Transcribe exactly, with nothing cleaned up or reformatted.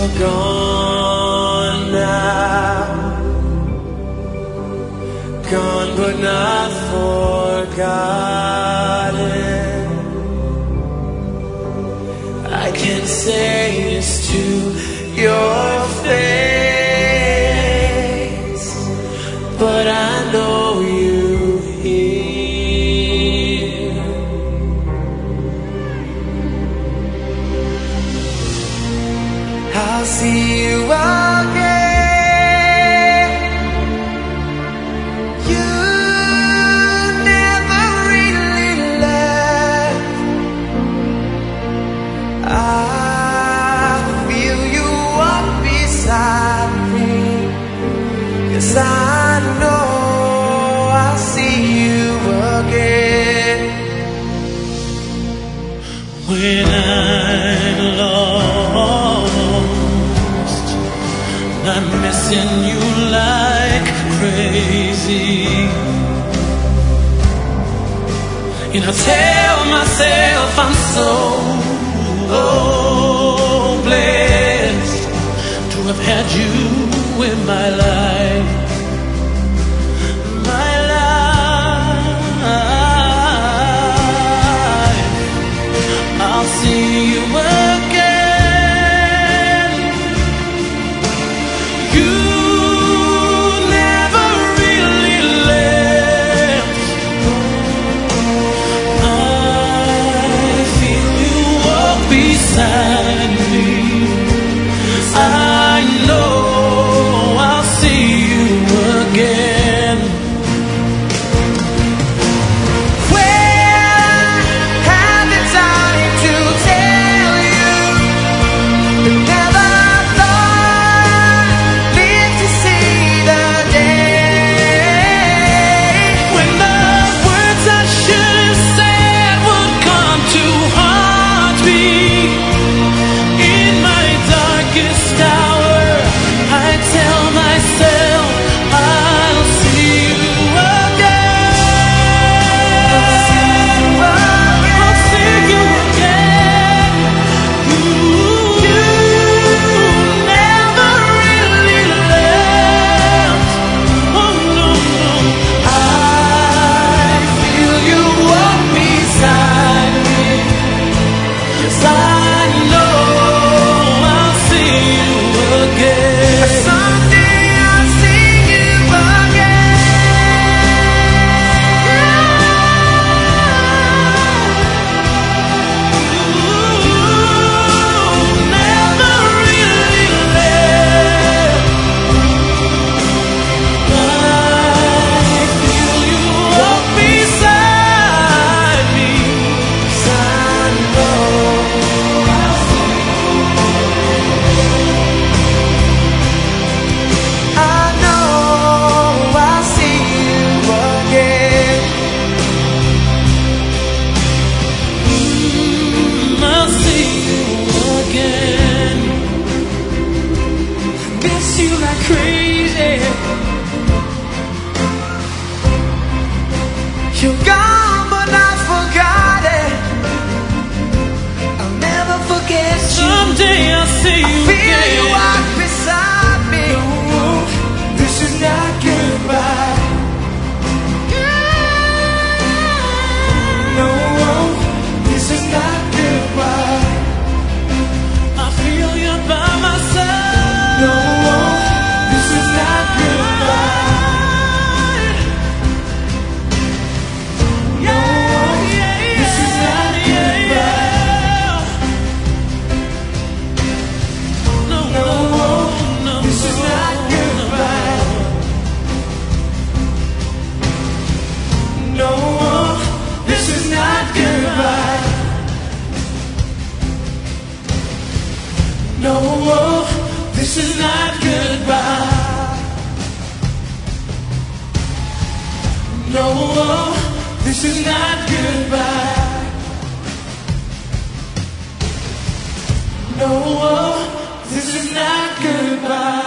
you're gone now, gone but not forgotten. I can say this to your face, but I know you hear. I'll see you again. You never really left. I feel you walk beside me, 'cause I know I'll see you again. When I'm lost, I'm missing you like crazy, and I tell myself I'm so oh, blessed to have had you in my life. My life, I'll see you again. You never really left. I feel you walk beside me. I know I'll see you again. You're gone but not forgotten. I'll never forget you. Someday I'll see you I feel again. you walk beside me. No, this is not goodbye. No, this is not goodbye. I feel you by my side. No, this is not goodbye. No, this is not goodbye. No, this is not goodbye. No, this is not goodbye.